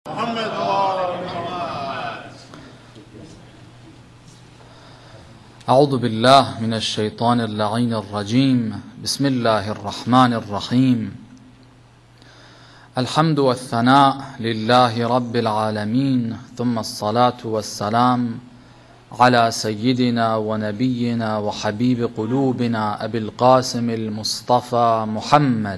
محمد أعوذ بالله من الشيطان اللعين الرجيم. بسم الله الرحمن الرحيم. الحمد والثناء لله رب العالمين، ثم الصلاة والسلام على سيدنا ونبينا وحبيب قلوبنا أبي القاسم المصطفى محمد.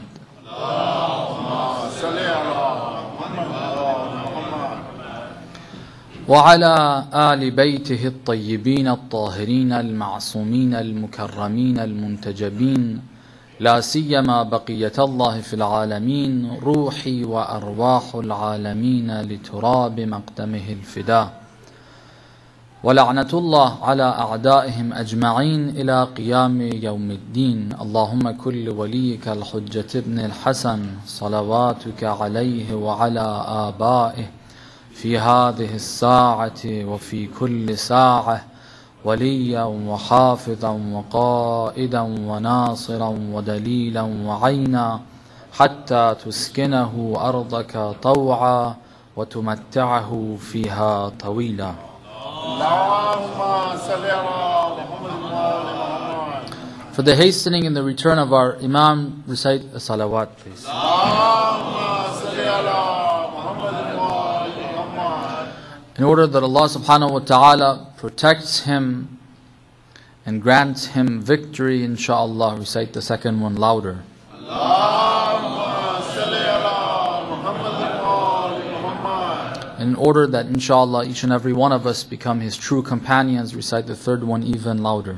وعلى آل بيته الطيبين الطاهرين المعصومين المكرمين المنتجبين، لا سيما بقية الله في العالمين، روحي وأرواح العالمين لتراب مقدمه الفداء، ولعنة الله على أعدائهم أجمعين إلى قيام يوم الدين. اللهم كن لوليك الحجة ابن الحسن صلواتك عليه وعلى آبائه في هذه الساعة وفي كل ساعة وليا وحافظا وقائدا وناصرا ودليلا وعينا، حتى تسكنه أرضك طوعا وتمتعه فيها طويلا. For the hastening and the return of our Imam, recite a salawat, please. In order that Allah subhanahu wa ta'ala protects him and grants him victory, inshaAllah, recite the second one louder. In order that inshaAllah each and every one of us become his true companions, recite the third one even louder.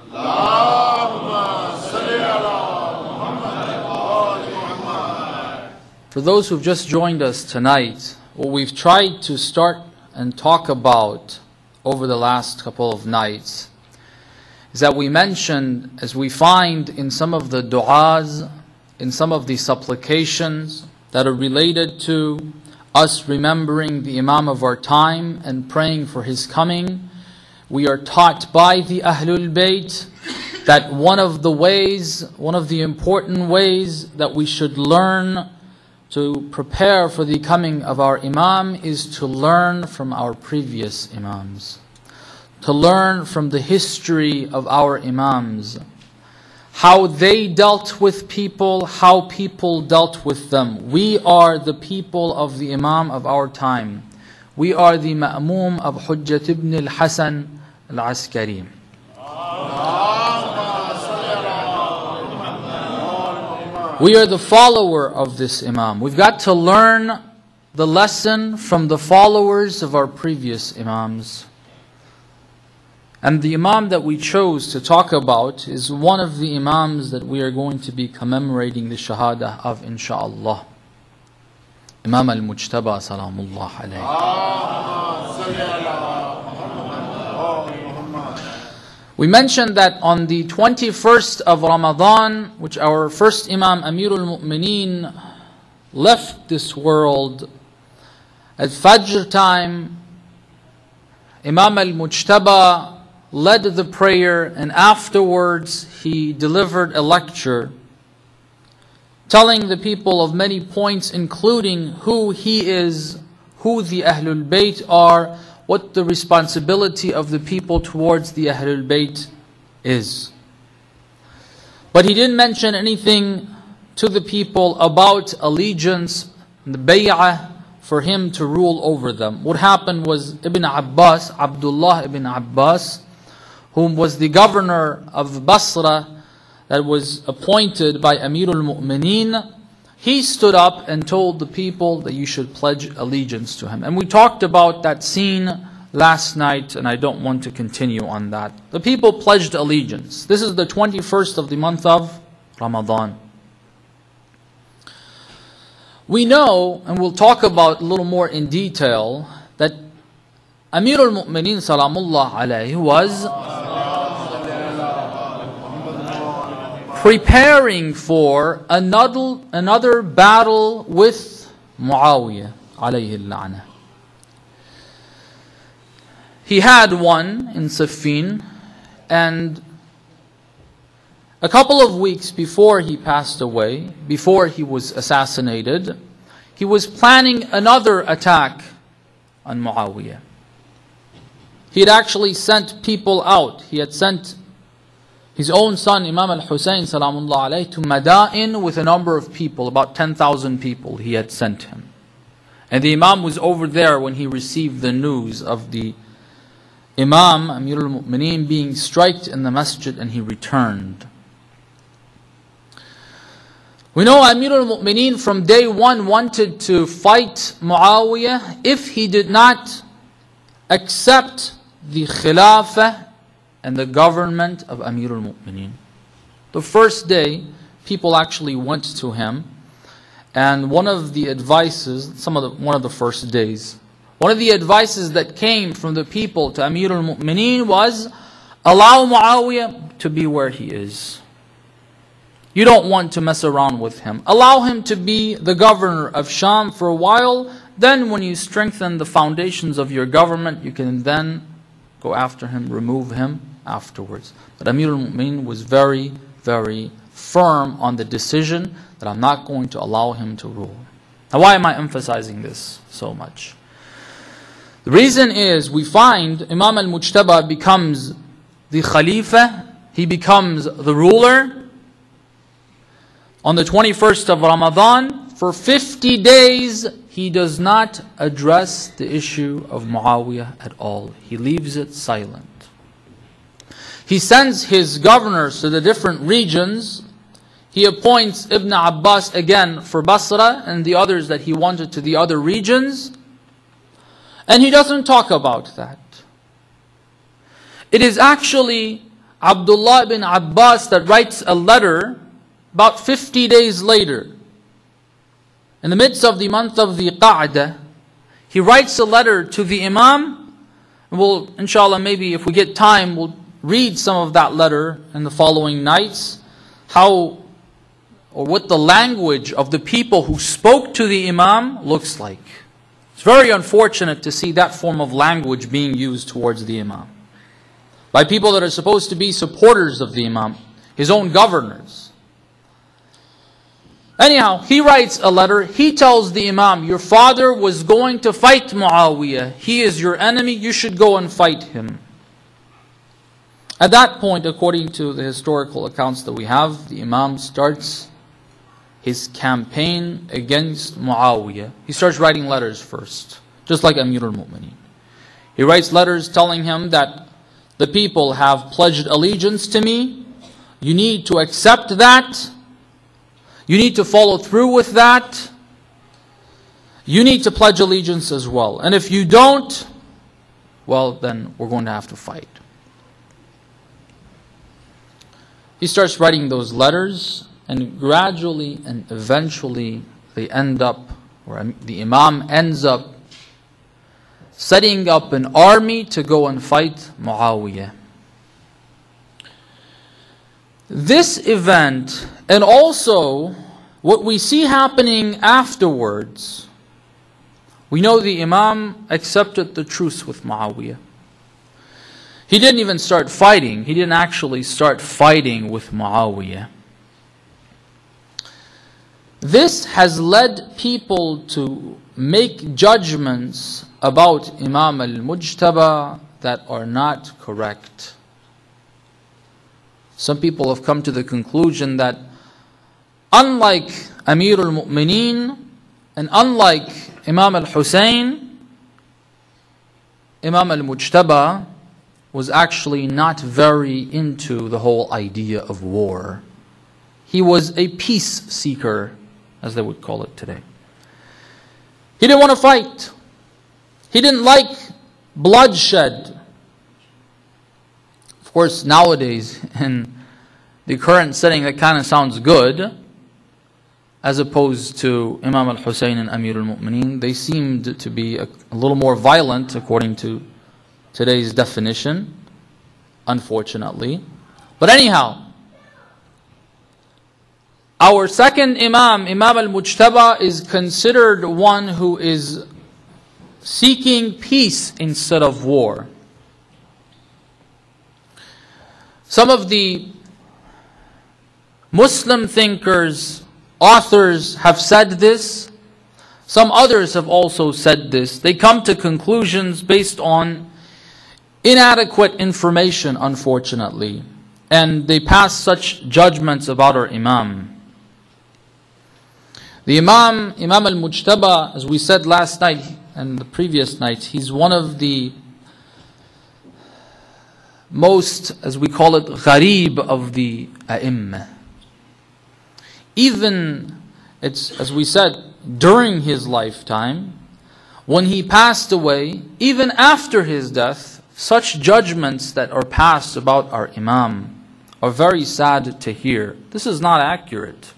For those who've just joined us tonight, what we've tried to start and talk about over the last couple of nights is that we mentioned, as we find in some of the du'as, in some of the supplications that are related to us remembering the Imam of our time and praying for his coming, we are taught by the Ahlul Bayt that one of the important ways that we should learn to prepare for the coming of our Imam is to learn from our previous Imams, to learn from the history of our Imams, how they dealt with people, how people dealt with them. We are the people of the Imam of our time. We are the Ma'mum of Hujjat ibn al-Hasan al-Askari. We are the follower of this Imam. We've got to learn the lesson from the followers of our previous Imams. And the Imam that we chose to talk about is one of the Imams that we are going to be commemorating the Shahada of, inshaAllah. Imam al-Mujtaba salamullah alayhi. We mentioned that on the 21st of Ramadan, which our first Imam Amirul Mu'mineen left this world, at Fajr time, Imam al-Mujtaba led the prayer, and afterwards he delivered a lecture telling the people of many points, including who he is, who the Ahlul Bayt are, what the responsibility of the people towards the Ahlul Bayt is. But he didn't mention anything to the people about allegiance, the bay'ah, for him to rule over them. What happened was Ibn Abbas, Abdullah ibn Abbas, whom was the governor of Basra that was appointed by Amirul Mu'mineen, he stood up and told the people that you should pledge allegiance to him. And we talked about that scene last night, and I don't want to continue on that. The people pledged allegiance. This is the 21st of the month of Ramadan. We know, and we'll talk about a little more in detail, that Amirul Mu'mineen salamullah alayhi was preparing for another battle with Muawiyah alayhi al-la'nah. He had one in Siffin, and a couple of weeks before he passed away, before he was assassinated, he was planning another attack on Muawiyah. He had actually sent people out. He had sent his own son, Imam al-Hussein salamullah alayhi, to Madain with a number of people, about 10,000 people he had sent him. And the Imam was over there when he received the news of the Imam, Amir al-Mu'mineen, being striked in the masjid, and he returned. We know Amir al-Mu'mineen from day one wanted to fight Muawiyah if he did not accept the Khilafah and the government of Amir al-Mu'mineen. The first day, people actually went to him, and one of the advices, one of the first days, one of the advices that came from the people to Amir al-Mu'mineen was, allow Muawiyah to be where he is. You don't want to mess around with him. Allow him to be the governor of Sham for a while. Then when you strengthen the foundations of your government, you can then go after him, remove him afterwards. But Amir al-Mu'mineen was very, very firm on the decision that I'm not going to allow him to rule. Now, why am I emphasizing this so much? The reason is we find Imam al-Mujtaba becomes the Khalifa, he becomes the ruler on the 21st of Ramadan. For 50 days, he does not address the issue of Muawiyah at all. He leaves it silent. He sends his governors to the different regions. He appoints Ibn Abbas again for Basra and the others that he wanted to the other regions. And he doesn't talk about that. It is actually Abdullah ibn Abbas that writes a letter about 50 days later. In the midst of the month of the Qa'dah, he writes a letter to the Imam. And we'll, inshallah, maybe if we get time, we'll read some of that letter in the following nights. How, or what the language of the people who spoke to the Imam looks like. It's very unfortunate to see that form of language being used towards the Imam by people that are supposed to be supporters of the Imam, his own governors. Anyhow, he writes a letter. He tells the Imam, your father was going to fight Muawiyah. He is your enemy. You should go and fight him. At that point, according to the historical accounts that we have, the Imam starts his campaign against Muawiyah. He starts writing letters first, just like Amir al-Mu'mineen. He writes letters telling him that the people have pledged allegiance to me. You need to accept that. You need to follow through with that. You need to pledge allegiance as well. And if you don't, well, then we're going to have to fight. He starts writing those letters, and gradually and eventually they end up, or the Imam ends up setting up an army to go and fight Muawiyah. This event, and also what we see happening afterwards, we know the Imam accepted the truce with Muawiyah. He didn't even start fighting. He didn't actually start fighting with Muawiyah. This has led people to make judgments about Imam al-Mujtaba that are not correct. Some people have come to the conclusion that unlike Amir al-Mu'mineen and unlike Imam al-Hussein, Imam al-Mujtaba was actually not very into the whole idea of war. He was a peace seeker, as they would call it today. He didn't want to fight. He didn't like bloodshed. Of course, nowadays, in the current setting, that kind of sounds good, as opposed to Imam al-Hussein and Amir al-Mu'mineen. They seemed to be a little more violent, according to today's definition, unfortunately. But anyhow, our second Imam, Imam al-Mujtaba, is considered one who is seeking peace instead of war. Some of the Muslim thinkers, authors have said this. Some others have also said this. They come to conclusions based on inadequate information, unfortunately. And they pass such judgments about our Imam. The Imam al-Mujtaba, as we said last night and the previous night, he's one of the most, as we call it, gharib of the A'imma. Even, as we said, during his lifetime, when he passed away, even after his death, such judgments that are passed about our Imam are very sad to hear. This is not accurate.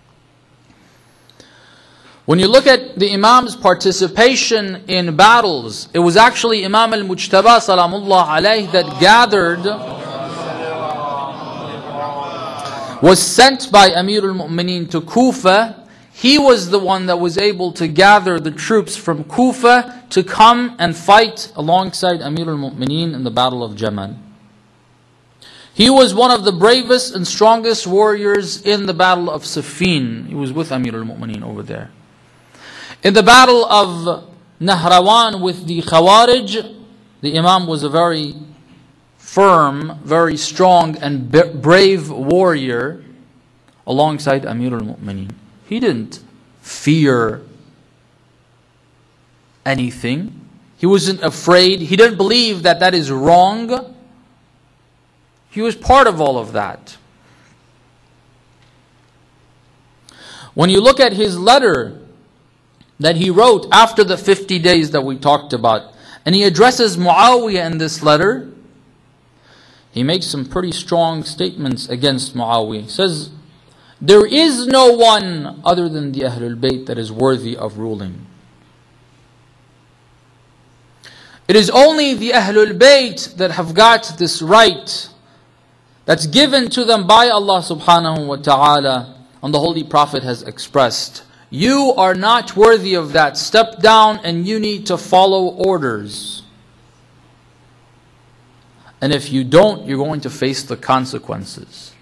When you look at the Imam's participation in battles, it was actually Imam al-Mujtaba salamullah alayh that gathered, was sent by Amir al-Mu'mineen to Kufa. He was the one that was able to gather the troops from Kufa to come and fight alongside Amir al-Mu'mineen in the Battle of Jamal. He was one of the bravest and strongest warriors in the Battle of Siffin. He was with Amir al-Mu'mineen over there. In the Battle of Nahrawan with the Khawarij, the Imam was a very firm, very strong and brave warrior alongside Amir al-Mu'mineen. He didn't fear anything. He wasn't afraid. He didn't believe that that is wrong. He was part of all of that. When you look at his letter that he wrote after the 50 days that we talked about, and he addresses Muawiyah in this letter, he makes some pretty strong statements against Muawiyah. He says, there is no one other than the Ahlul Bayt that is worthy of ruling. It is only the Ahlul Bayt that have got this right that's given to them by Allah subhanahu wa ta'ala, and the Holy Prophet has expressed. You are not worthy of that. Step down and you need to follow orders. And if you don't, you're going to face the consequences.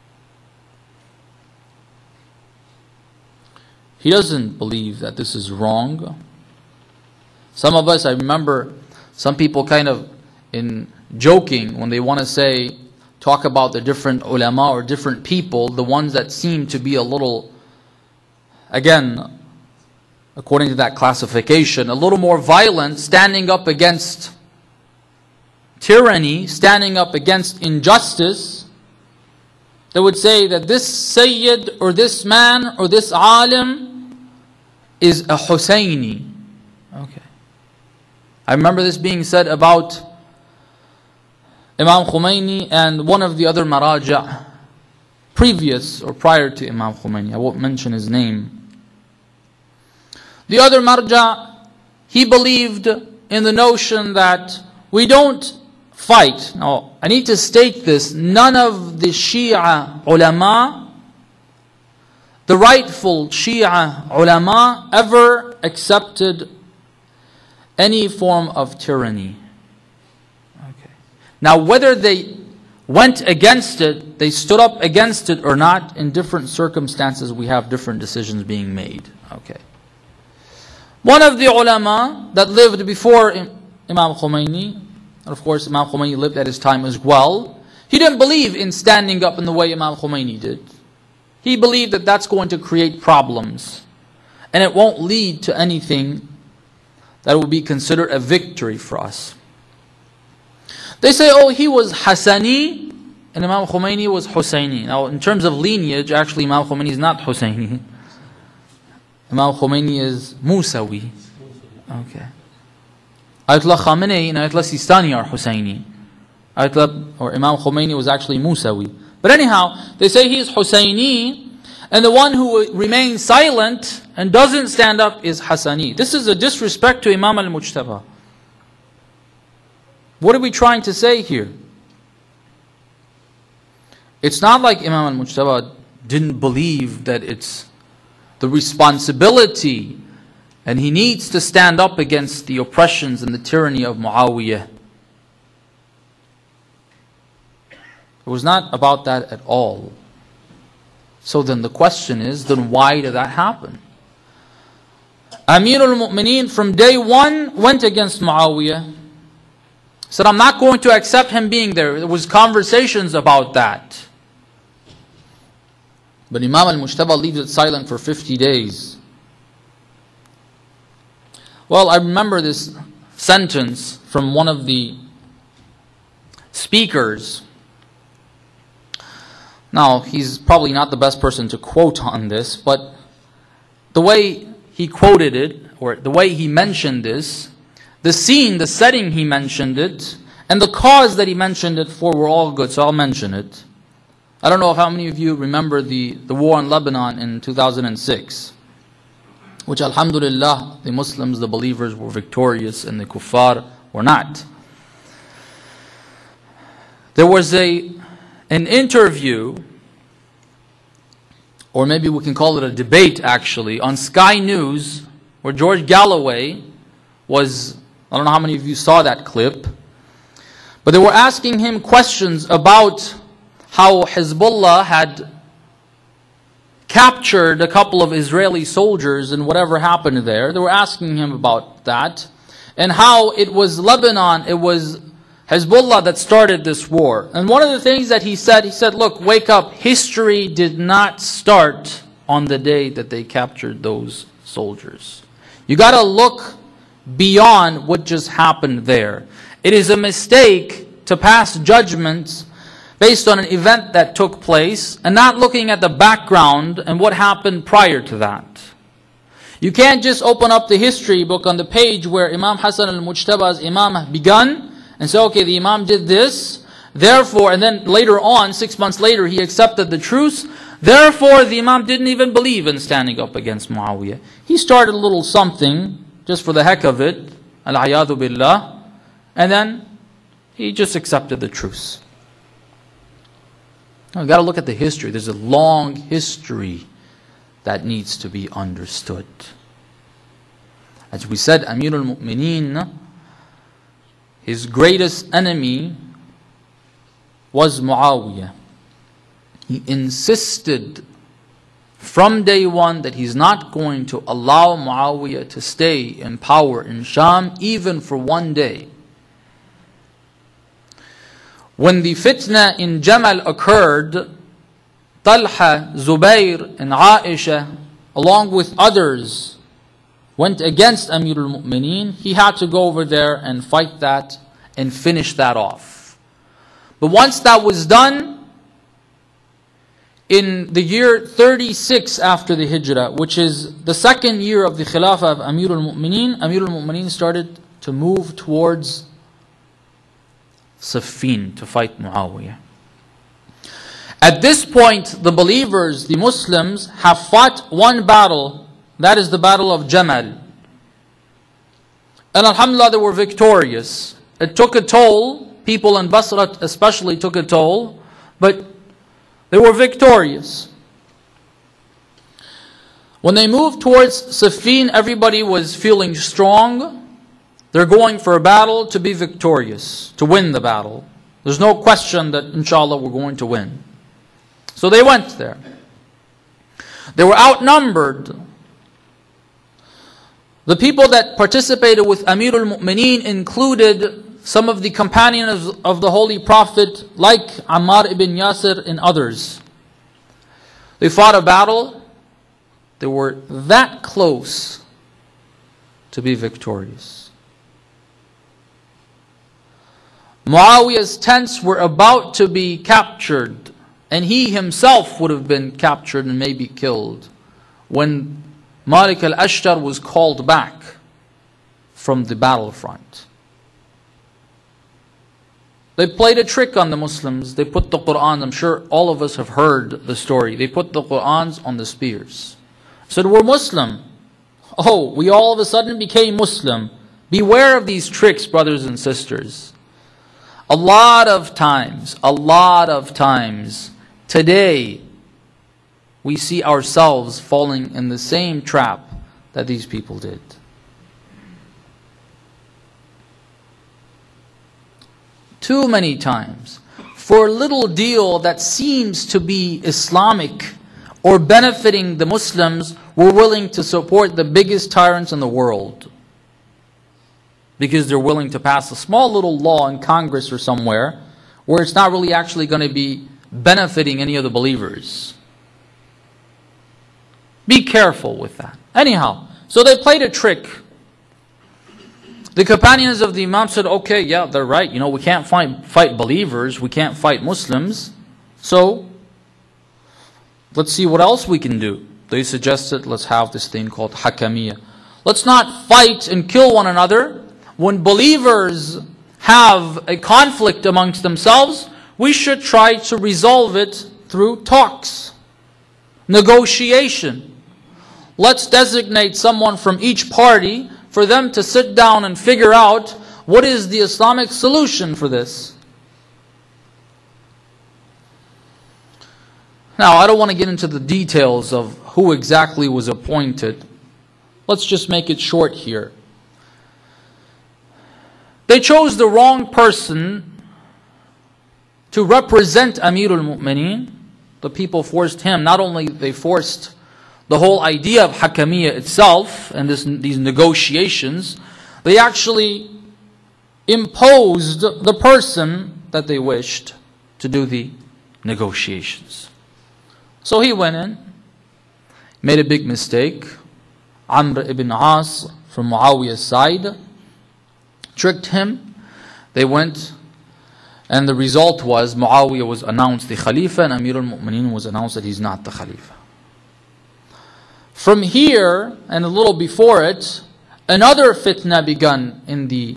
He doesn't believe that this is wrong. Some of us, I remember some people kind of in joking when they want to say, talk about the different ulama or different people, the ones that seem to be a little, again, according to that classification, a little more violent, standing up against tyranny, standing up against injustice. They would say that this Sayyid or this man or this alim is a Husayni. Okay. I remember this being said about Imam Khomeini and one of the other Maraja previous or prior to Imam Khomeini. I won't mention his name. The other Marja, he believed in the notion that we don't fight. Now, I need to state this. None of the Shia ulama, the rightful Shia ulama, ever accepted any form of tyranny. Okay. Now, whether they went against it, they stood up against it or not, in different circumstances we have different decisions being made. Okay. One of the ulama that lived before Imam Khomeini, and of course Imam Khomeini lived at his time as well, he didn't believe in standing up in the way Imam Khomeini did. He believed that that's going to create problems, and it won't lead to anything that will be considered a victory for us. They say, oh, he was Hassani, and Imam Khomeini was Husayni. Now, in terms of lineage, actually Imam Khomeini is not Husayni. Imam Khomeini is Musawi. Okay. Ayatollah Khamenei and Ayatollah Sistani are Husayni. Or Imam Khomeini was actually Musawi. But anyhow, they say he is Husayni, and the one who remains silent and doesn't stand up is Hassani. This is a disrespect to Imam al-Mujtaba. What are we trying to say here? It's not like Imam al-Mujtaba didn't believe that it's the responsibility and he needs to stand up against the oppressions and the tyranny of Muawiyah. It was not about that at all. So then the question is, then why did that happen? Amir al-Mu'mineen from day one went against Muawiyah. He said, I'm not going to accept him being there. There was conversations about that. But Imam al-Mujtaba leaves it silent for 50 days. Well, I remember this sentence from one of the speakers. Now, he's probably not the best person to quote on this, but the way he quoted it, or the way he mentioned this, the scene, the setting he mentioned it, and the cause that he mentioned it for were all good, so I'll mention it. I don't know if how many of you remember the war in Lebanon in 2006, which alhamdulillah, the Muslims, the believers were victorious and the kuffar were not. There was an interview, or maybe we can call it a debate actually, on Sky News, where George Galloway was, I don't know how many of you saw that clip, but they were asking him questions about how Hezbollah had captured a couple of Israeli soldiers and whatever happened there. They were asking him about that, and how it was Lebanon, it was Hezbollah that started this war. And one of the things that he said, look, wake up, history did not start on the day that they captured those soldiers. You got to look beyond what just happened there. It is a mistake to pass judgments based on an event that took place and not looking at the background and what happened prior to that. You can't just open up the history book on the page where Imam Hassan al-Mujtaba's Imam begun and say, okay, the Imam did this, therefore, and then later on, 6 months later, he accepted the truce, therefore the Imam didn't even believe in standing up against Muawiyah. He started a little something, just for the heck of it, al-ayadu billah, and then he just accepted the truce. Now, we've got to look at the history. There's a long history that needs to be understood. As we said, Amir al-Mu'mineen, his greatest enemy was Muawiyah. He insisted from day one that he's not going to allow Muawiyah to stay in power in Sham even for one day. When the fitna in Jamal occurred, Talha, Zubair and Aisha, along with others, went against Amir al-Mu'mineen. He had to go over there and fight that and finish that off. But once that was done, in the year 36 after the Hijrah, which is the second year of the Khilafah of Amir al-Mu'mineen started to move towards Siffin to fight Muawiyah. At this point, the believers, the Muslims, have fought one battle. That is the battle of Jamal. And alhamdulillah, they were victorious. It took a toll. People in Basra especially took a toll. But they were victorious. When they moved towards Siffin, everybody was feeling strong. They're going for a battle to be victorious, to win the battle. There's no question that inshallah we're going to win. So they went there. They were outnumbered. The people that participated with Amir al-Mu'mineen included some of the companions of the Holy Prophet like Ammar ibn Yasir and others. They fought a battle. They were that close to be victorious. Muawiyah's tents were about to be captured, and he himself would have been captured and maybe killed when Malik al-Ashtar was called back from the battlefront. They played a trick on the Muslims. They put the Qur'an, I'm sure all of us have heard the story. They put the Qur'ans on the spears. Said, we're Muslim. Oh, we all of a sudden became Muslim. Beware of these tricks, brothers and sisters. A lot of times, today, we see ourselves falling in the same trap that these people did. Too many times, for a little deal that seems to be Islamic or benefiting the Muslims were willing to support the biggest tyrants in the world. Because they're willing to pass a small little law in Congress or somewhere where it's not really actually going to be benefiting any of the believers. Be careful with that. Anyhow, so they played a trick. The companions of the Imam said, okay, yeah, they're right. We can't fight believers. We can't fight Muslims. So, let's see what else we can do. They suggested, let's have this thing called Hakamiyya. Let's not fight and kill one another. When believers have a conflict amongst themselves, we should try to resolve it through talks, negotiation. Let's designate someone from each party for them to sit down and figure out what is the Islamic solution for this. Now, I don't want to get into the details of who exactly was appointed. Let's just make it short here. They chose the wrong person to represent Amirul Mu'mineen. The people forced him. Not only they forced the whole idea of Hakamiyya itself and these negotiations, they actually imposed the person that they wished to do the negotiations. So he went in, made a big mistake. Amr ibn As from Muawiyah's side tricked him. They went, and the result was Muawiyah was announced the Khalifa and Amir al-Mu'mineen was announced that he's not the Khalifa. From here, and a little before it, another fitna began in the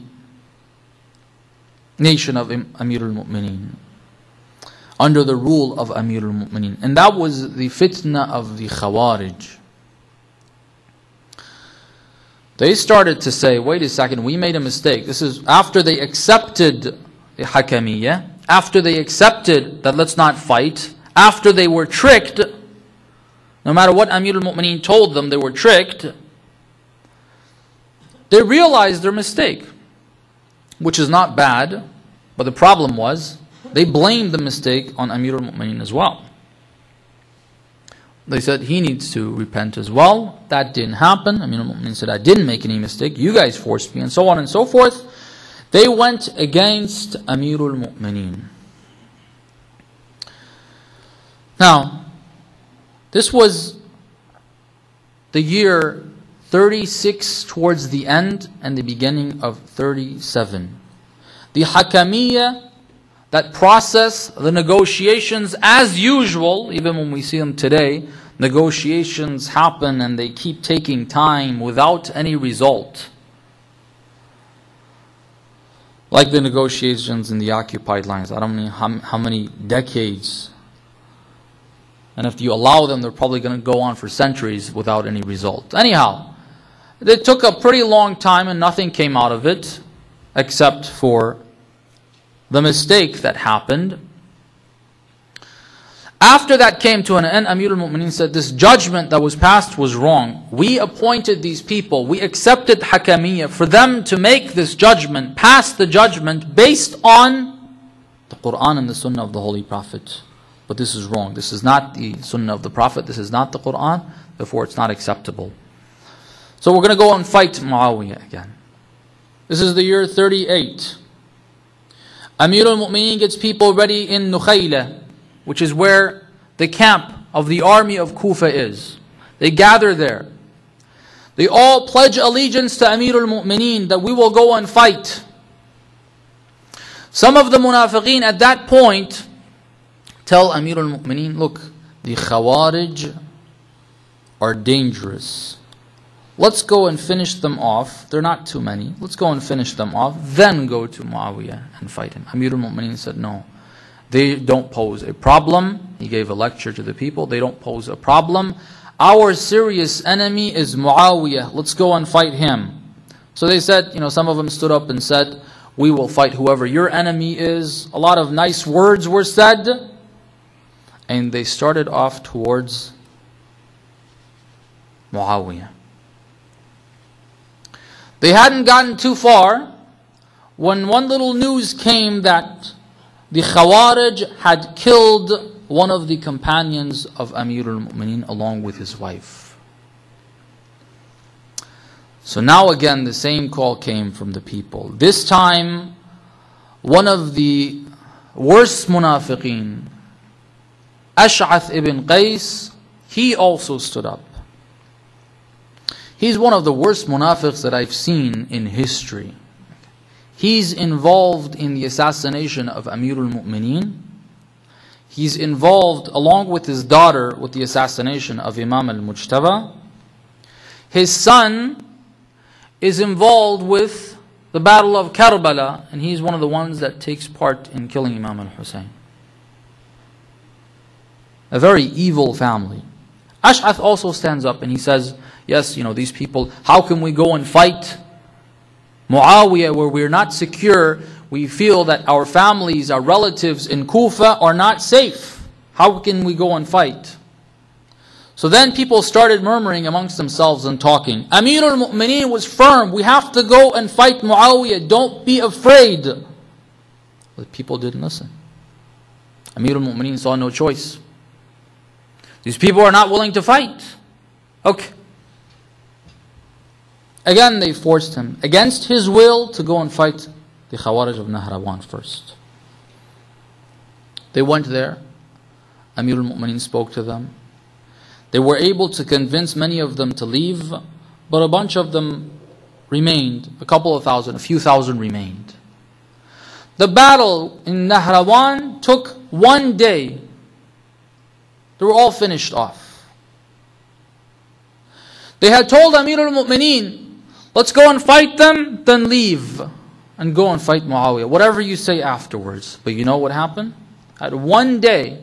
nation of Amir al-Mu'mineen, under the rule of Amir al-Mu'mineen. And that was the fitna of the Khawarij. They started to say, wait a second, we made a mistake. This is after they accepted the Hakamiyya, after they accepted that let's not fight, after they were tricked. No matter what Amir al-Mu'mineen told them, they were tricked. They realized their mistake, which is not bad, but the problem was, they blamed the mistake on Amir al-Mu'mineen as well. They said, he needs to repent as well. That didn't happen. Amir al-Mu'mineen said, I didn't make any mistake. You guys forced me, and so on and so forth. They went against Amir al-Mu'mineen. Now, this was the year 36 towards the end and the beginning of 37. The Hakamiyya, that process, the negotiations, as usual, even when we see them today, negotiations happen and they keep taking time without any result. Like the negotiations in the occupied lands. I don't know how many decades. And if you allow them, they're probably going to go on for centuries without any result. Anyhow, it took a pretty long time and nothing came out of it, except for the mistake that happened. After that came to an end, Amir al-Mu'mineen said, this judgment that was passed was wrong. We appointed these people, we accepted Hakamiyya for them to make this judgment, pass the judgment based on the Quran and the Sunnah of the Holy Prophet. But this is wrong. This is not the Sunnah of the Prophet. This is not the Quran. Therefore, it's not acceptable. So we're going to go and fight Muawiyah again. This is the year 38. Amir al-Mu'mineen gets people ready in Nukhayla, which is where the camp of the army of Kufa is. They gather there. They all pledge allegiance to Amir al-Mu'mineen that we will go and fight. Some of the munafiqeen at that point tell Amir al-Mu'mineen, look, the Khawarij are dangerous. Let's go and finish them off. They're not too many. Let's go and finish them off. Then go to Muawiyah and fight him. Amir al-Mu'mineen said, no. They don't pose a problem. He gave a lecture to the people. They don't pose a problem. Our serious enemy is Muawiyah. Let's go and fight him. So they said, some of them stood up and said, we will fight whoever your enemy is. A lot of nice words were said. And they started off towards Muawiyah. They hadn't gotten too far when one little news came that the Khawarij had killed one of the companions of Amir al-Mu'mineen along with his wife. So now again the same call came from the people. This time one of the worst munafiqeen, Ash'ath ibn Qais, he also stood up. He's one of the worst munafiqs that I've seen in history. He's involved in the assassination of Amir al-Mu'mineen. He's involved, along with his daughter, with the assassination of Imam al-Mujtaba. His son is involved with the Battle of Karbala, and he's one of the ones that takes part in killing Imam al-Hussein. A very evil family. Ash'ath also stands up and he says, yes, these people, how can we go and fight Muawiyah where we're not secure? We feel that our families, our relatives in Kufa are not safe. How can we go and fight? So then people started murmuring amongst themselves and talking. Amir al-Mu'mineen was firm. We have to go and fight Muawiyah. Don't be afraid. But people didn't listen. Amir al-Mu'mineen saw no choice. These people are not willing to fight. Okay. Again, they forced him, against his will, to go and fight the Khawarij of Nahrawan first. They went there. Amir al-Mu'mineen spoke to them. They were able to convince many of them to leave, but a bunch of them remained. A couple of thousand, a few thousand remained. The battle in Nahrawan took 1 day. They were all finished off. They had told Amir al-Mu'mineen, let's go and fight them, then leave and go and fight Muawiyah. Whatever you say afterwards. But you know what happened? At 1 day,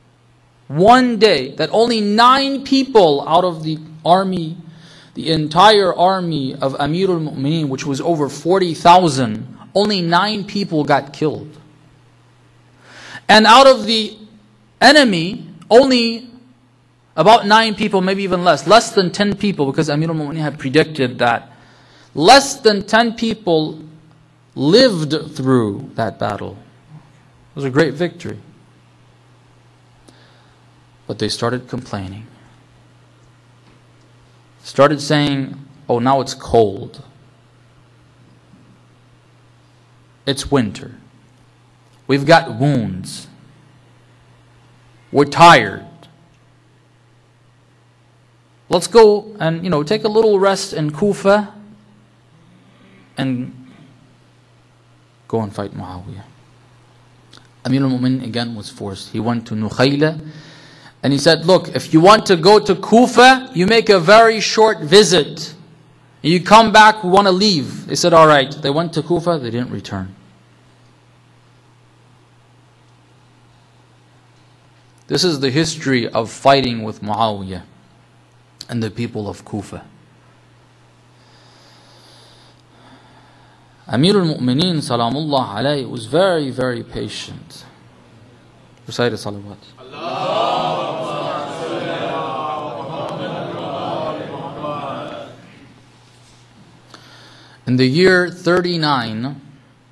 that only 9 people out of the army, the entire army of Amir al-Mu'mineen, which was over 40,000, only 9 people got killed. And out of the enemy, only about 9 people, maybe even less than 10 people, because Amir al-Mu'mineen had predicted that less than 10 people lived through that battle. It was a great victory. But they started complaining. Started saying, oh, now it's cold. It's winter. We've got wounds. We're tired. Let's go and, take a little rest in Kufa and go and fight Muawiyah. Amir al-Mu'mineen again was forced. He went to Nukhayla and he said, look, if you want to go to Kufa, you make a very short visit. You come back, we want to leave. They said, all right. They went to Kufa, they didn't return. This is the history of fighting with Muawiyah and the people of Kufa. Amir al-Mu'mineen, salamullah alayhi, was very, very patient. Recite a salawat. In the year 39,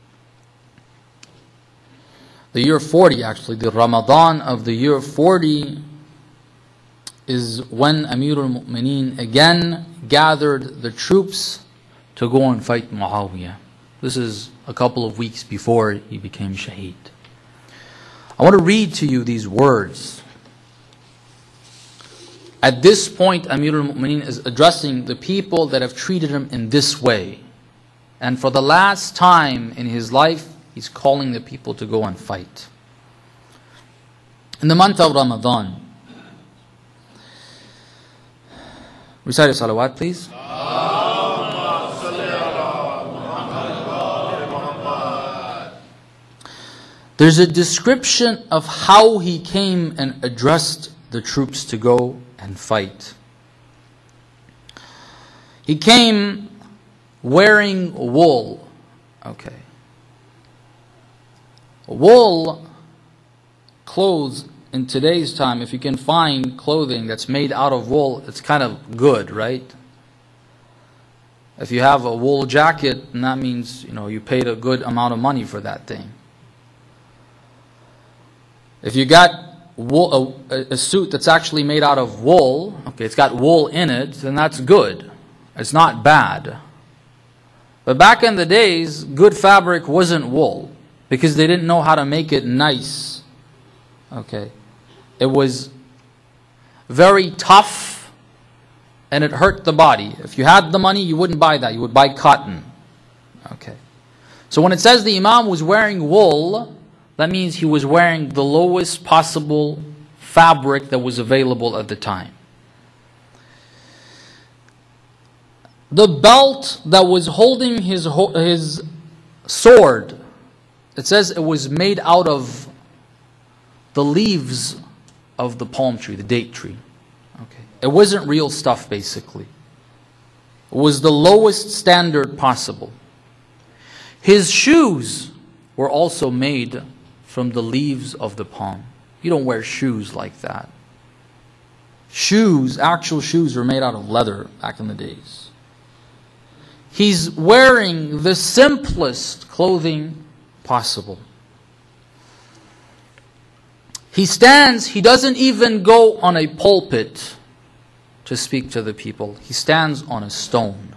the year 40 actually, the Ramadan of the year 40 is when Amir al-Mu'mineen again gathered the troops to go and fight Muawiyah. This is a couple of weeks before he became shaheed. I want to read to you these words. At this point, Amir al-Mu'mineen is addressing the people that have treated him in this way. And for the last time in his life, he's calling the people to go and fight. In the month of Ramadan, recite a salawat, please. There's a description of how he came and addressed the troops to go and fight. He came wearing wool. Okay. Wool clothes in today's time, if you can find clothing that's made out of wool, it's kind of good, right? If you have a wool jacket, and that means, you paid a good amount of money for that thing. If you got wool, a suit that's actually made out of wool, okay, it's got wool in it, then that's good. It's not bad. But back in the days, good fabric wasn't wool because they didn't know how to make it nice. Okay. It was very tough and it hurt the body. If you had the money, you wouldn't buy that. You would buy cotton. Okay. So when it says the Imam was wearing wool, that means he was wearing the lowest possible fabric that was available at the time. The belt that was holding his sword, it says it was made out of the leaves of the palm tree, the date tree. Okay. It wasn't real stuff, basically. It was the lowest standard possible. His shoes were also made from the leaves of the palm. You don't wear shoes like that. Shoes, actual shoes, were made out of leather back in the days. He's wearing the simplest clothing possible. He stands, he doesn't even go on a pulpit to speak to the people. He stands on a stone.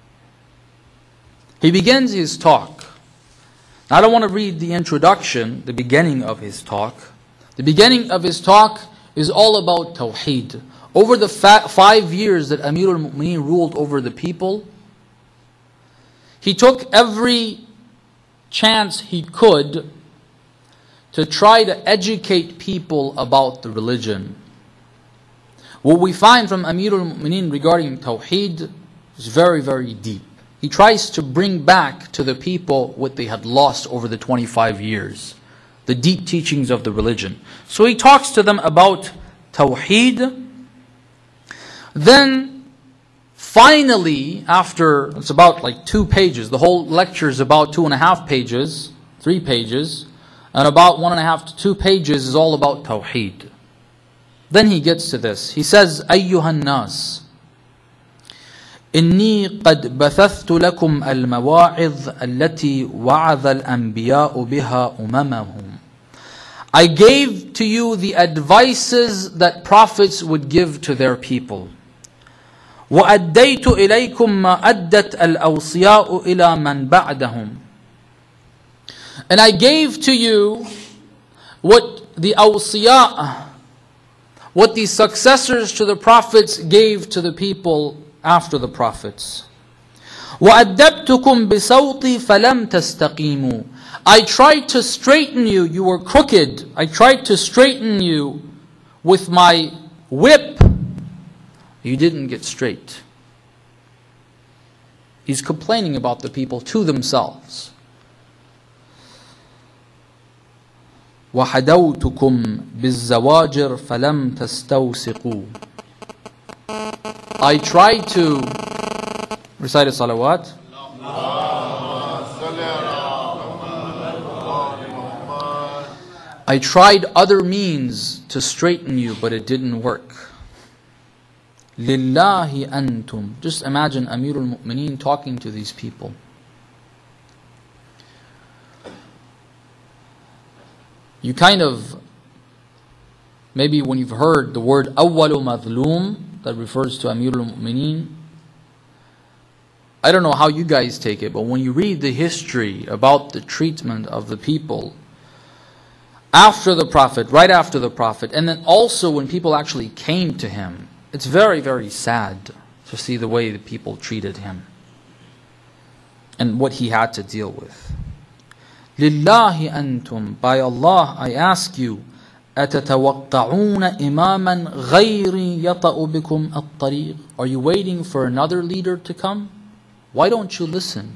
He begins his talk. Now, I don't want to read the introduction, the beginning of his talk. The beginning of his talk is all about Tawheed. Over the 5 years that Amir al-Mu'mineen ruled over the people, he took every chance he could to try to educate people about the religion. What we find from Amir al-Mu'mineen regarding Tawheed is very, very deep. He tries to bring back to the people what they had lost over the 25 years, the deep teachings of the religion. So he talks to them about Tawheed. Then, finally, after, it's about like 2 pages, the whole lecture is about 2.5 pages, 3 pages, and about 1.5 to 2 pages is all about Tawheed. Then he gets to this. He says, أَيُّهَا النَّاسِ إِنِّي قَدْ بَثَثْتُ لَكُمْ الْمَوَاعِظ الَّتِي وَعَظَ الْأَنْبِيَاءُ بِهَا أُمَمَهُمْ. I gave to you the advices that prophets would give to their people. وَأَدَّيْتُ إِلَيْكُمْ مَا أَدَّتْ الْأَوْصِيَاءُ إِلَى مَنْ بَعْدَهُمْ. And I gave to you what the awsiya, what the successors to the prophets gave to the people after the prophets. وَأَدَّبْتُكُمْ بِصَوْتِي فَلَمْ تَسْتَقِيمُوا. I tried to straighten you, you were crooked. I tried to straighten you with my whip. You didn't get straight. He's complaining about the people to themselves. وَحَدَوْتُكُمْ بِالزَّوَاجِرِ فَلَمْ تَسْتَوْسِقُوا. I tried to recite a salawat. I tried other means to straighten you, but it didn't work. لِلَّهِ أَنْتُمْ. Just imagine Amir al-Mu'mineen talking to these people. You kind of, maybe when you've heard the word أَوَّلُ مَظْلُوم, that refers to Amir al-Mu'mineen, I don't know how you guys take it, but when you read the history about the treatment of the people after the Prophet, right after the Prophet, and then also when people actually came to him, it's very, very sad to see the way the people treated him and what he had to deal with. لِلَّهِ أَنْتُمْ. By Allah, I ask you, أَتَتَوَقَّعُونَ إِمَامًا غَيْرِي يَطَأُ بِكُمْ الطَّرِيقِ. Are you waiting for another leader to come? Why don't you listen?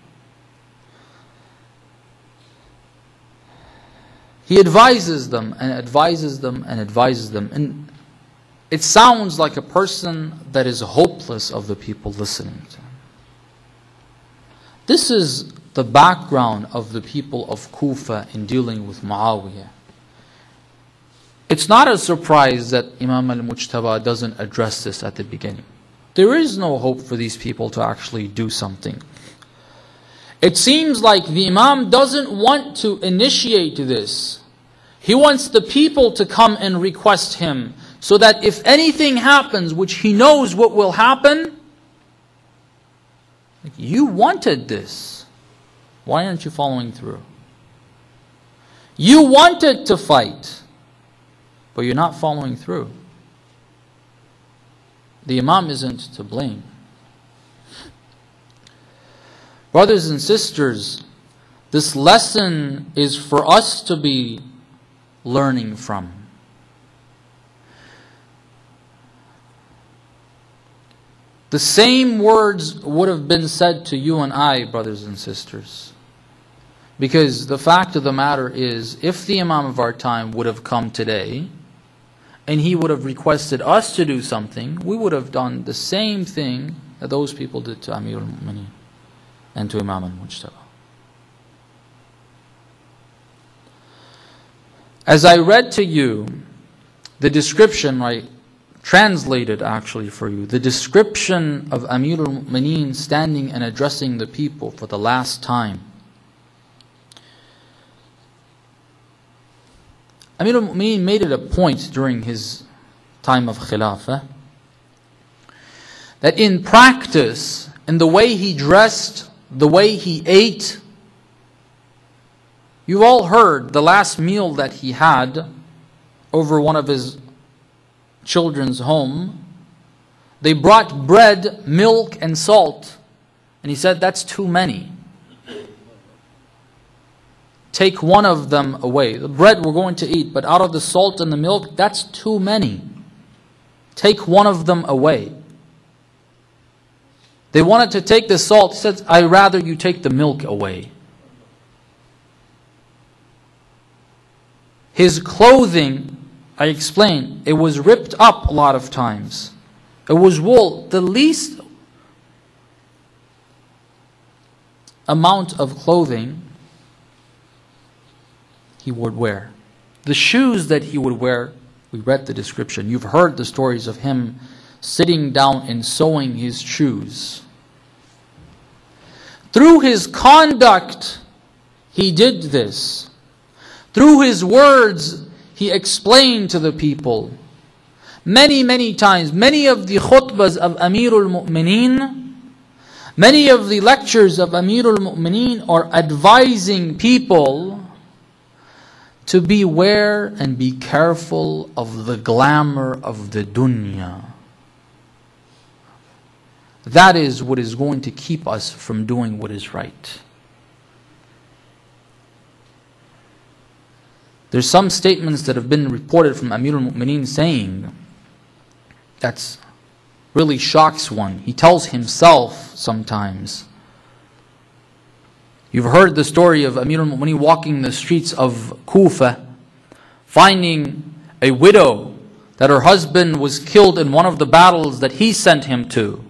He advises them and advises them and advises them. And it sounds like a person that is hopeless of the people listening to him. This is the background of the people of Kufa in dealing with Muawiyah. It's not a surprise that Imam al-Mujtaba doesn't address this at the beginning. There is no hope for these people to actually do something. It seems like the Imam doesn't want to initiate this. He wants the people to come and request him, so that if anything happens, which he knows what will happen, you wanted this. Why aren't you following through? You wanted to fight, but you're not following through. The Imam isn't to blame. Brothers and sisters, this lesson is for us to be learning from. The same words would have been said to you and I, brothers and sisters. Because the fact of the matter is, if the Imam of our time would have come today, and he would have requested us to do something, we would have done the same thing that those people did to Amir al-Mu'mineen and to Imam al-Mujtaba. As I read to you the description, I translated actually for you, the description of Amir al-Mu'mineen standing and addressing the people for the last time. Amir al-Mu'mineen made it a point during his time of Khilafah that in practice, in the way he dressed, the way he ate, you all heard the last meal that he had over one of his children's home. They brought bread, milk, and salt, and he said, that's too many. Take one of them away. The bread we're going to eat, but out of the salt and the milk, that's too many. Take one of them away. They wanted to take the salt. He said, I'd rather you take the milk away. His clothing, I explained, it was ripped up a lot of times. It was wool. The least amount of clothing he would wear. The shoes that he would wear, we read the description. You've heard the stories of him sitting down and sewing his shoes. Through his conduct, he did this. Through his words, he explained to the people. Many times, many of the khutbahs of Amir al-Mu'mineen, many of the lectures of Amir al-Mu'mineen are advising people to beware and be careful of the glamour of the dunya. That is what is going to keep us from doing what is right. There's some statements that have been reported from Amir al-Mu'mineen saying, that's really shocks one. He tells himself sometimes. You've heard the story of Amir al-Mu'mineen walking the streets of Kufa, finding a widow that her husband was killed in one of the battles that he sent him to.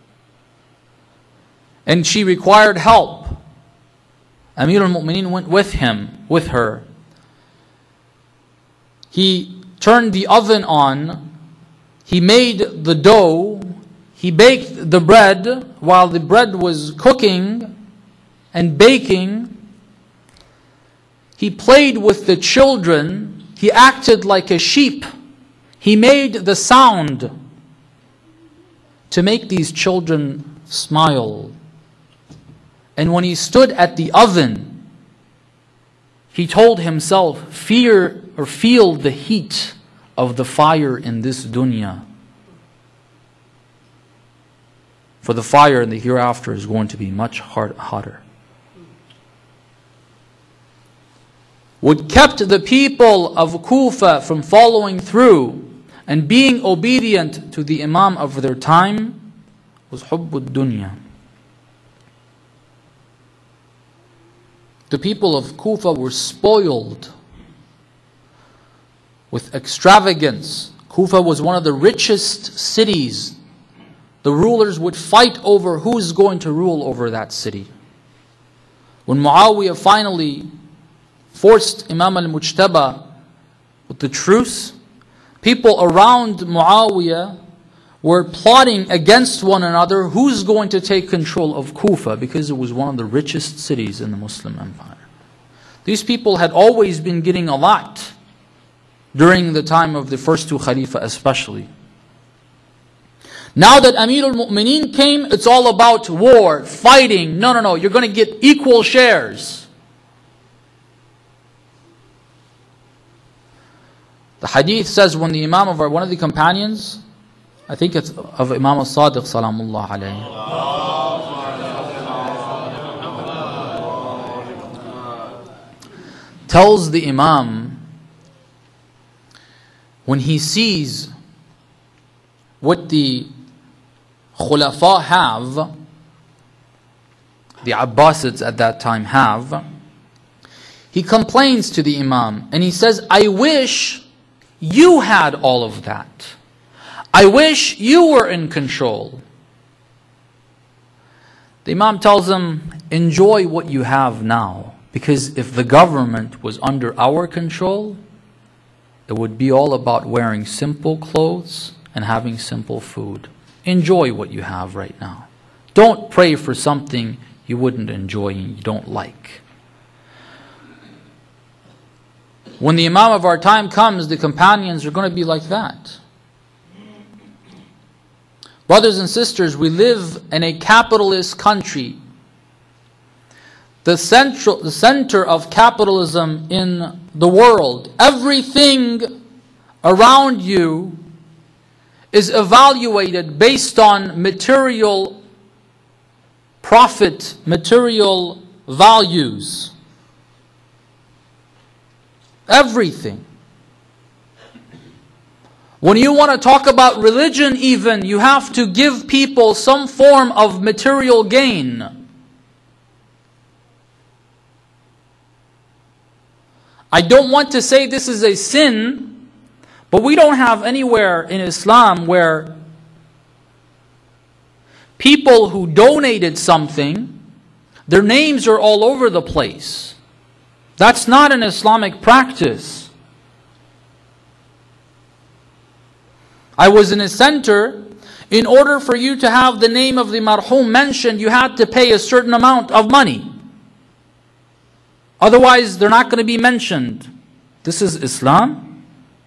And she required help. Amir al-Mu'mineen went with her. He turned the oven on, he made the dough, he baked the bread. While the bread was cooking and baking, he played with the children, he acted like a sheep. He made the sound to make these children smile. And when he stood at the oven, he told himself, feel the heat of the fire in this dunya. For the fire in the hereafter is going to be much hotter. What kept the people of Kufa from following through and being obedient to the Imam of their time was hubbud dunya. The people of Kufa were spoiled with extravagance. Kufa was one of the richest cities. The rulers would fight over who's going to rule over that city. When Muawiyah finally forced Imam al-Mujtaba with the truce, people around Muawiyah were plotting against one another who's going to take control of Kufa, because it was one of the richest cities in the Muslim Empire. These people had always been getting a lot. during the time of the first two Khalifa especially. Now that Amir al-Mu'mineen came, it's all about war, fighting. No, you're going to get equal shares. The hadith says when the Imam of one of the companions, I think it's of Imam al-Sadiq salamullah alayhi, tells the Imam, when he sees what the Khulafa have, the Abbasids at that time have, he complains to the Imam and he says, I wish you had all of that. I wish you were in control. The Imam tells him, enjoy what you have now, because if the government was under our control, it would be all about wearing simple clothes and having simple food. Enjoy what you have right now. Don't pray for something you wouldn't enjoy and you don't like. When the Imam of our time comes, the companions are going to be like that. Brothers and sisters, we live in a capitalist country. The center of capitalism in the world. Everything around you is evaluated based on material profit, material values. Everything. When you want to talk about religion even, you have to give people some form of material gain. I don't want to say this is a sin, but we don't have anywhere in Islam where people who donated something, their names are all over the place. That's not an Islamic practice. I was in a center. In order for you to have the name of the marhum mentioned, you had to pay a certain amount of money. Otherwise, they're not going to be mentioned. This is Islam.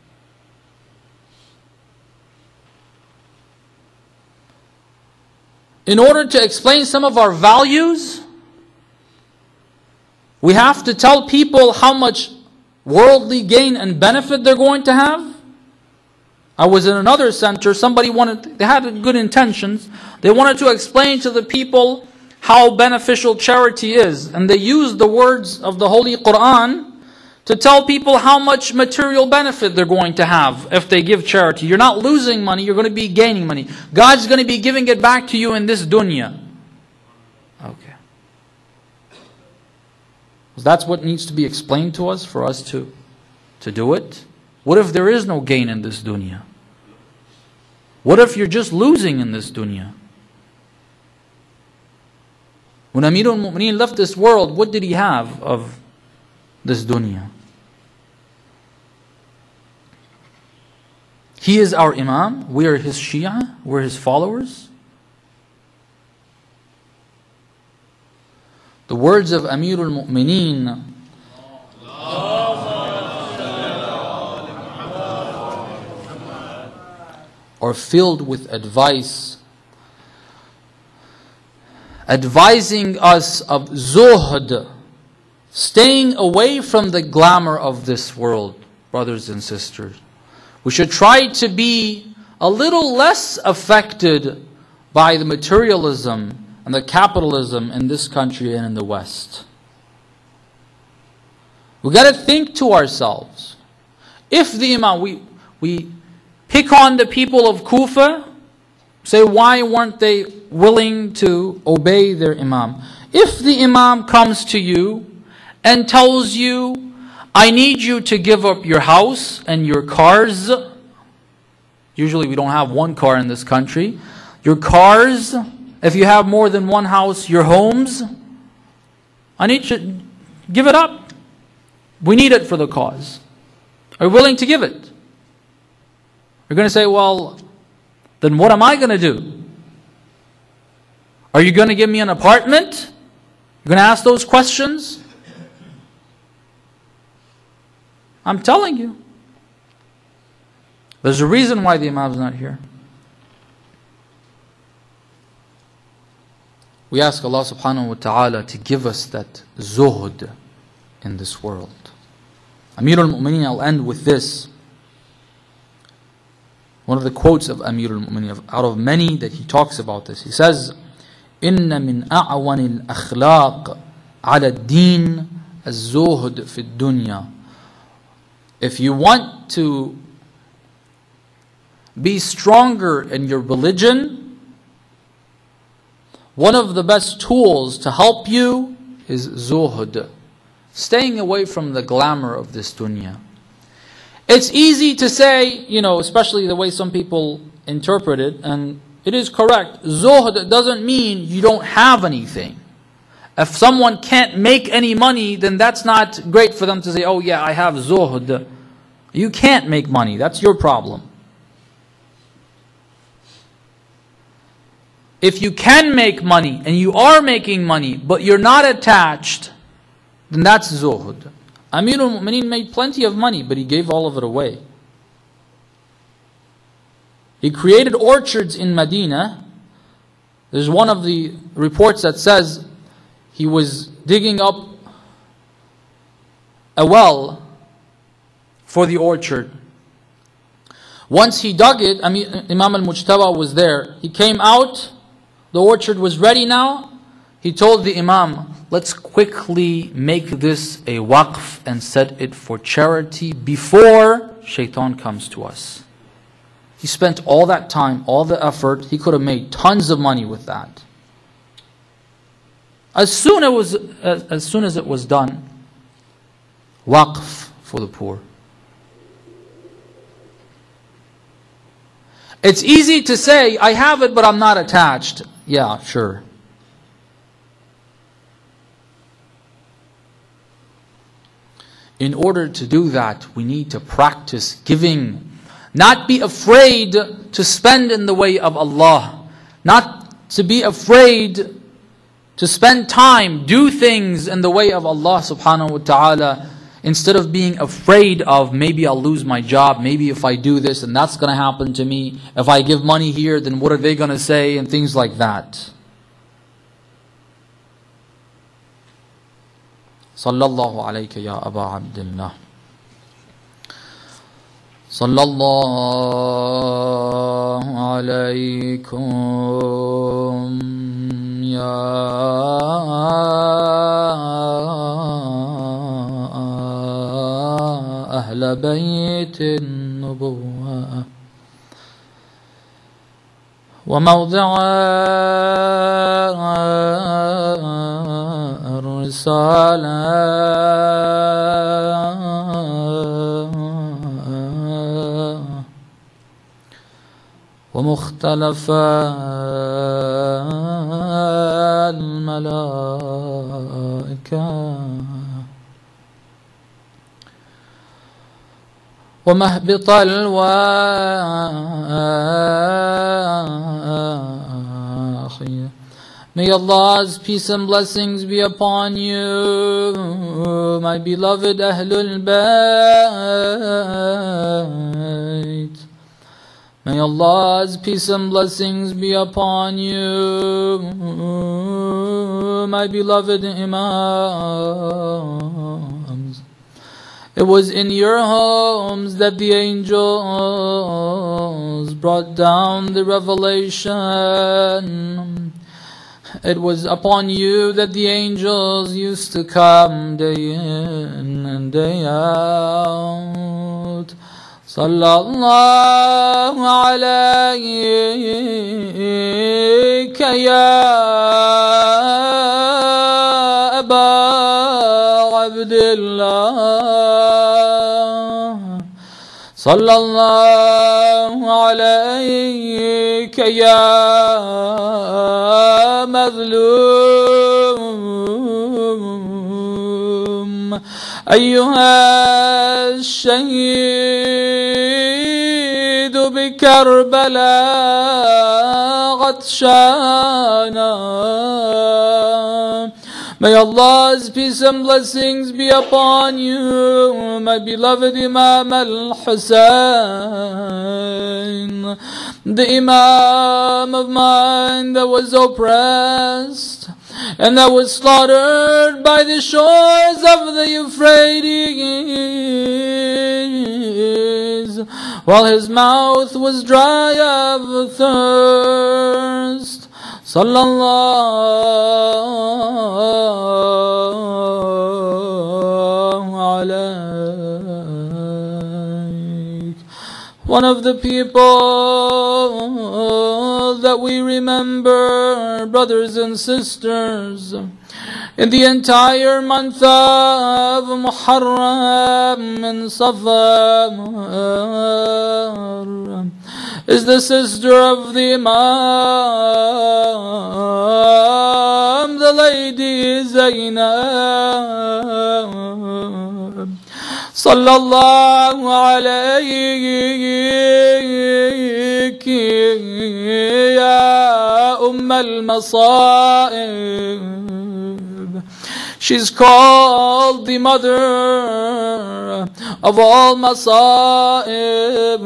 In order to explain some of our values, we have to tell people how much worldly gain and benefit they're going to have. I was in another center, they had good intentions. They wanted to explain to the people how beneficial charity is. And they used the words of the Holy Quran to tell people how much material benefit they're going to have if they give charity. You're not losing money, you're going to be gaining money. God's going to be giving it back to you in this dunya. Okay. That's what needs to be explained to us for us to do it. What if there is no gain in this dunya? What if you're just losing in this dunya? When Amir al-Mu'mineen left this world, what did he have of this dunya? He is our Imam, we are his Shia, we're his followers. The words of Amir al-Mu'mineen are filled with advice, advising us of zuhd, staying away from the glamour of this world, brothers and sisters. We should try to be a little less affected by the materialism and the capitalism in this country and in the West. We got to think to ourselves, if the Imam, we pick on the people of Kufa, say why weren't they willing to obey their Imam? If the Imam comes to you and tells you, I need you to give up your house and your cars. Usually we don't have one car in this country. Your cars, if you have more than one house, your homes. I need you to give it up. We need it for the cause. Are you willing to give it? You're going to say, well, then what am I going to do? Are you going to give me an apartment? You're going to ask those questions? I'm telling you. There's a reason why the Imam is not here. We ask Allah subhanahu wa ta'ala to give us that zuhd in this world. Amir al-Mu'mineen, I'll end with this. One of the quotes of Amir al-Mu'mineen, out of many that he talks about this. He says, إِنَّ مِنْ أَعْوَنِ الْأَخْلَاقِ عَلَى الدِّينِ الزُّهْدِ فِي الدُّنْيَا. If you want to be stronger in your religion, one of the best tools to help you is zuhd. Staying away from the glamour of this dunya. It's easy to say, especially the way some people interpret it, and it is correct. Zuhd doesn't mean you don't have anything. If someone can't make any money, then that's not great for them to say, oh yeah, I have zuhd. You can't make money, that's your problem. If you can make money, and you are making money, but you're not attached, then that's zuhd. Amir al-Mu'mineen made plenty of money, but he gave all of it away. He created orchards in Medina. There's one of the reports that says he was digging up a well for the orchard. Once he dug it, Imam al-Mujtaba was there. He came out, the orchard was ready now. He told the Imam, let's quickly make this a waqf and set it for charity before shaitan comes to us. He spent all that time, all the effort. He could have made tons of money with that. As soon as it was done, waqf for the poor. It's easy to say, I have it but I'm not attached. Yeah, sure. In order to do that, we need to practice giving. Not be afraid to spend in the way of Allah. Not to be afraid to spend time, do things in the way of Allah subhanahu wa ta'ala, instead of being afraid of, maybe I'll lose my job, maybe if I do this and that's going to happen to me. If I give money here, then what are they going to say, and things like that. Sallallahu alayka ya Aba Abdullah. Sallallahu alaykum ya Ahla Baytin Nubuwwah wa mawdi'a الرسالة ومختلف الملائكة ومهبط الواحية. May Allah's peace and blessings be upon you, my beloved Ahlul Bayt. May Allah's peace and blessings be upon you, my beloved Imams. It was in your homes that the angels brought down the revelation. It was upon you that the angels used to come day in and day out. Sallallahu alayka ya Aba Abdullah. Sallallahu alayka ya مظلوم أيها الشهيد بكربلاء غطشانا May Allah's peace and blessings be upon you, my beloved Imam al-Husayn, the Imam of mine that was oppressed and that was slaughtered by the shores of the Euphrates, while his mouth was dry of thirst. Sallallahu alayk. One of the people that we remember, brothers and sisters, in the entire month of Muharram and Safar, is the sister of the Imam, the lady Zainab. Sallallahu alayki ya al-Masa'ib. She's called the mother of all Masa'ib.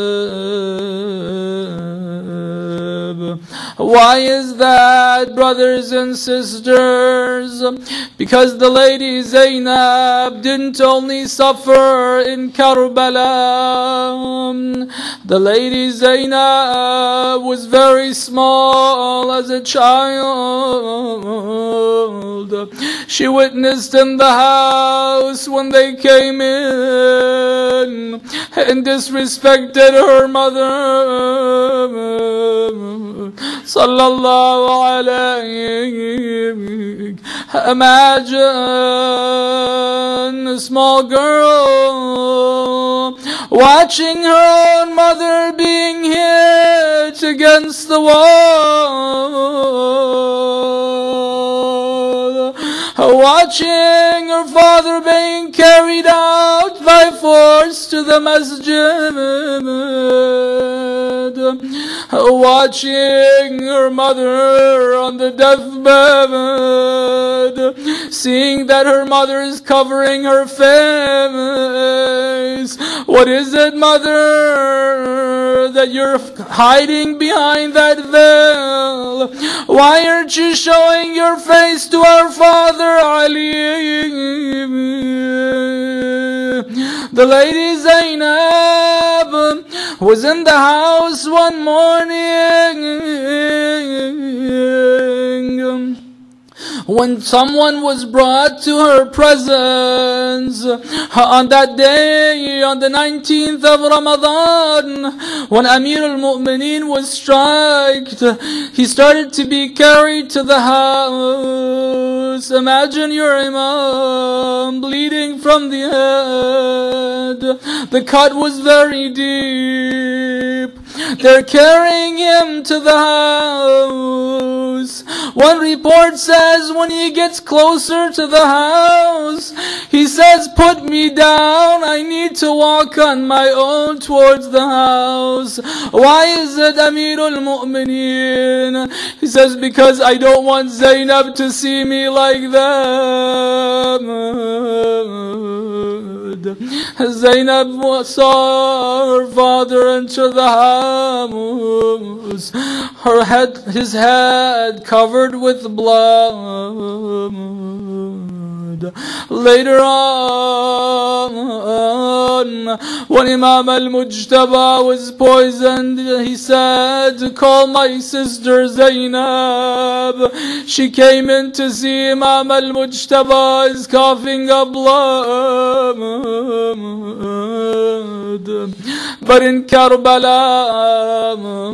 Why is that, brothers and sisters? Because the lady Zainab didn't only suffer in Karbala. The lady Zainab was very small as a child. She witnessed in the house when they came in and disrespected her mother. Sallallahu alayhi. Imagine a small girl watching her own mother being hit against the wall, watching her father being carried out by force to the masjid, watching her mother on the deathbed, seeing that her mother is covering her face. What is it, mother, that you're hiding behind that veil? Why aren't you showing your face to our father Ali? The lady Zainab was in the house one morning when someone was brought to her presence on that day, on the 19th of Ramadan, when Amir al-Mu'mineen was struck. He started to be carried to the house. Imagine your Imam bleeding from the head. The cut was very deep. They're carrying him to the house. One report says when he gets closer to the house, he says, "Put me down, I need to walk on my own towards the house." Why is it, Amirul Mu'mineen? He says, "Because I don't want Zainab to see me like that." Zainab saw her father enter the house, his head covered with blood. Later on, when Imam al-Mujtaba was poisoned, he said, "Call my sister Zainab." She came in to see Imam al-Mujtaba is coughing up blood. But in Karbala,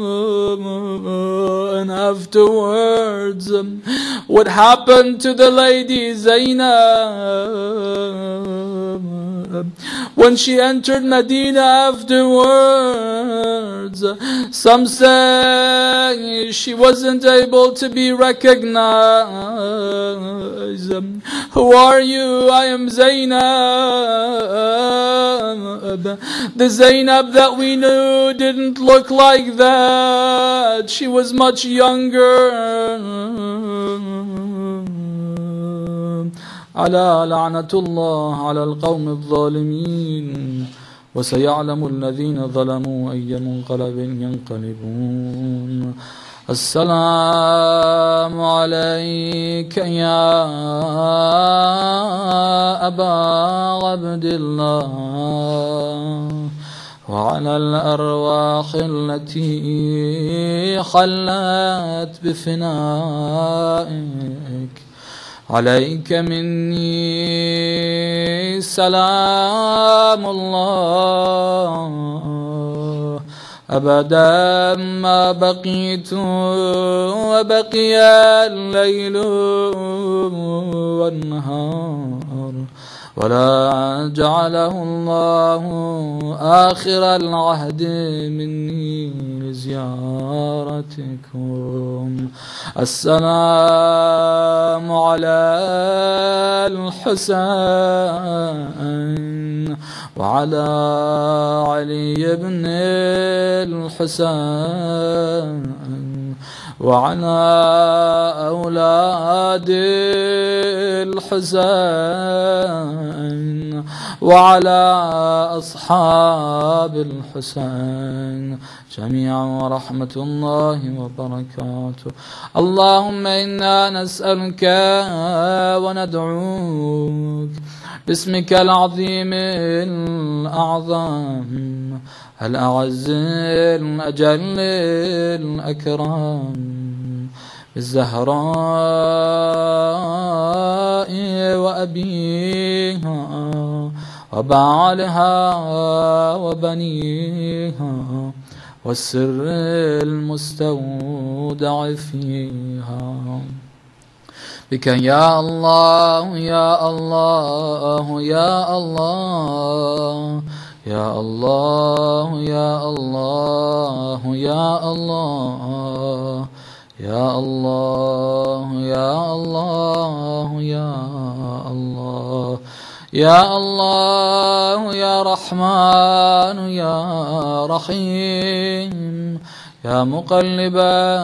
and afterwards, what happened to the lady Zainab when she entered Medina afterwards? Some say she wasn't able to be recognized. "Who are you?" "I am Zainab." The Zainab that we knew didn't look like that. She was much younger. ألا لعنة الله على القوم الظالمين وسيعلم الذين ظلموا أي منقلب ينقلبون السلام عليك يا أبا عبد الله وعلى الأرواح التي خلت بفنائك عليك مني سلام الله أبدا ما بقيت وبقي الليل والنهار ولا جعله الله آخر العهد مني لزيارتكم السلام على الحسين وعلى علي بن الحسين وعلى أولاد الحسين وعلى أصحاب الحسين جميعا ورحمة الله وبركاته. اللهم إنا نسألك وندعوك باسمك العظيم الأعظم الأعز الأجل الأكرم بالزهراء وأبيها وبعلها وبنيها والسر المستودع فيها بك يا الله يا الله يا الله يا الله يا الله يا الله يا الله يا الله يا الله يا الله يا رحمن يا رحيم يا مقلب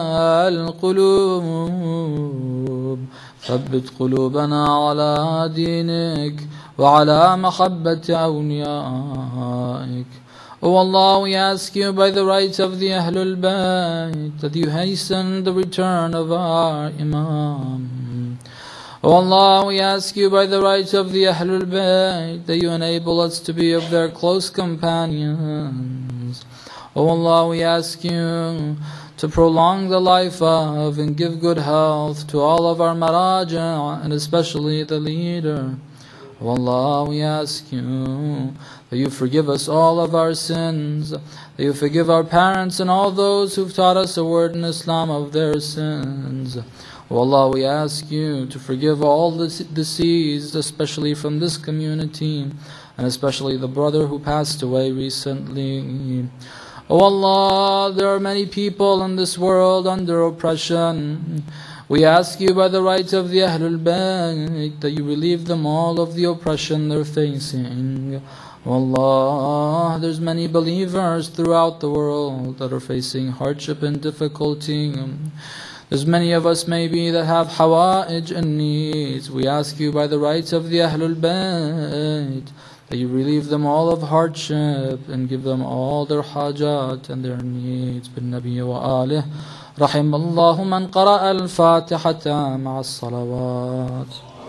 القلوب ثبت قلوبنا على دينك وعلى محبة أوليائك. O Allah, we ask you by the rights of the Ahlul Bayt that you hasten the return of our Imam. O Allah, we ask you by the rights of the Ahlul Bayt that you enable us to be of their close companions. O Allah, we ask you to prolong the life of and give good health to all of our Maraja and especially the leader. O Allah, we ask you that you forgive us all of our sins, that you forgive our parents and all those who've taught us a word in Islam of their sins. O Allah, we ask you to forgive all the deceased, especially from this community, and especially the brother who passed away recently. O Allah, there are many people in this world under oppression. We ask you by the rights of the Ahlul Bayt that you relieve them all of the oppression they're facing. O Allah, there's many believers throughout the world that are facing hardship and difficulty. There's many of us maybe that have hawa'ij and needs. We ask you by the rights of the Ahlul Bayt that you relieve them all of hardship and give them all their hajat and their needs. بالنبي وآله رحم الله من قرأ الفاتحة مع الصلوات.